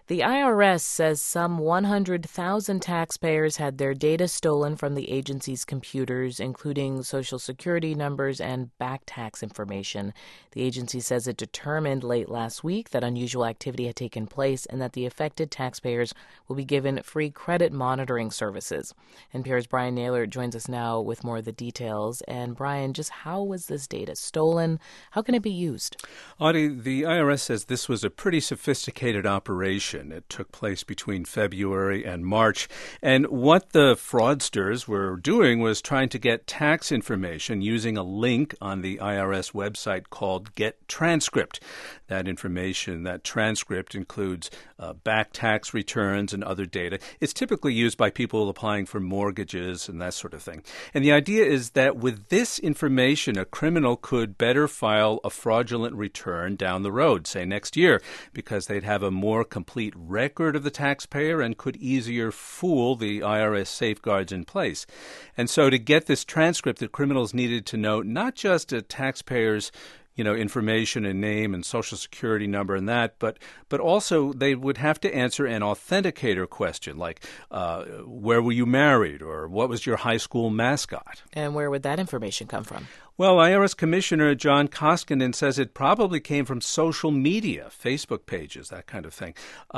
The IRS says some 100,000 taxpayers had their data stolen from the agency's computers, including Social Security numbers and back tax information. The agency says it determined late last week that unusual activity had taken place and that the affected taxpayers will be given free credit monitoring services. NPR's Brian Naylor joins us now with more of the details. And Brian, just how was this data stolen? How can it be used? Audie, the IRS says this was a pretty sophisticated operation. It took place between February and March. And what the fraudsters were doing was trying to get tax information using a link on the IRS website called Get Transcript. That information, that transcript, includes back tax returns and other data. It's typically used by people applying for mortgages and that sort of thing. And the idea is that with this information, a criminal could better file a fraudulent return down the road, say next year, because they'd have a more complete record of the taxpayer and could easier fool the IRS safeguards in place. And so to get this transcript, the criminals needed to know not just a taxpayer's information and name and Social Security number and that, but also they would have to answer an authenticator question like, where were you married, or what was your high school mascot? And where would that information come from? Well, IRS Commissioner John Koskinen says it probably came from social media, Facebook pages, that kind of thing.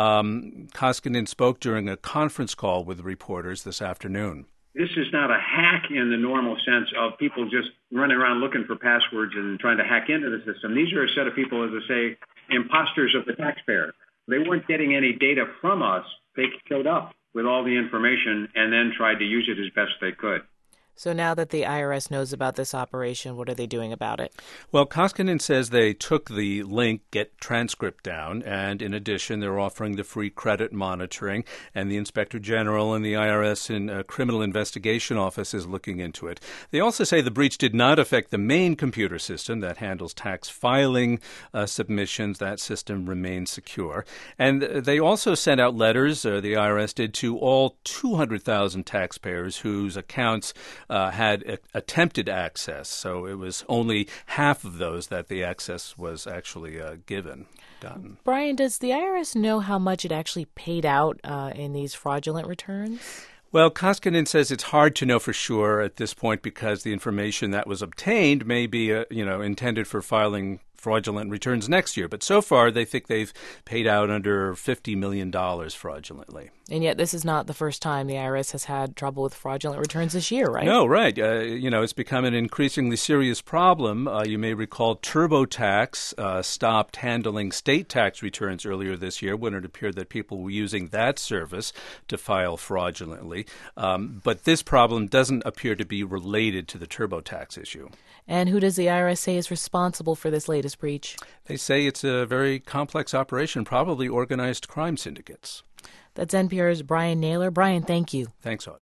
Koskinen spoke during a conference call with reporters this afternoon. This is not a hack in the normal sense of people just running around looking for passwords and trying to hack into the system. These are a set of people, as I say, imposters of the taxpayer. They weren't getting any data from us. They showed up with all the information and then tried to use it as best they could. So now that the IRS knows about this operation, what are they doing about it? Well, Koskinen says they took the link, Get Transcript, down, and in addition, they're offering the free credit monitoring, and the Inspector General and the IRS Criminal Investigation Office is looking into it. They also say the breach did not affect the main computer system that handles tax filing submissions. That system remains secure. And they also sent out letters, the IRS did, to all 200,000 taxpayers whose accounts had attempted access. So it was only half of those that the access was actually gotten. Brian, does the IRS know how much it actually paid out in these fraudulent returns? Well, Koskinen says it's hard to know for sure at this point because the information that was obtained may be, intended for filing fraudulent returns next year. But so far, they think they've paid out under $50 million fraudulently. And yet this is not the first time the IRS has had trouble with fraudulent returns this year, right? No, right. It's become an increasingly serious problem. You may recall TurboTax stopped handling state tax returns earlier this year when it appeared that people were using that service to file fraudulently. But this problem doesn't appear to be related to the TurboTax issue. And who does the IRS say is responsible for this latest breach? They say it's a very complex operation, probably organized crime syndicates. That's NPR's Brian Naylor. Brian, thank you. Thanks, Audrey.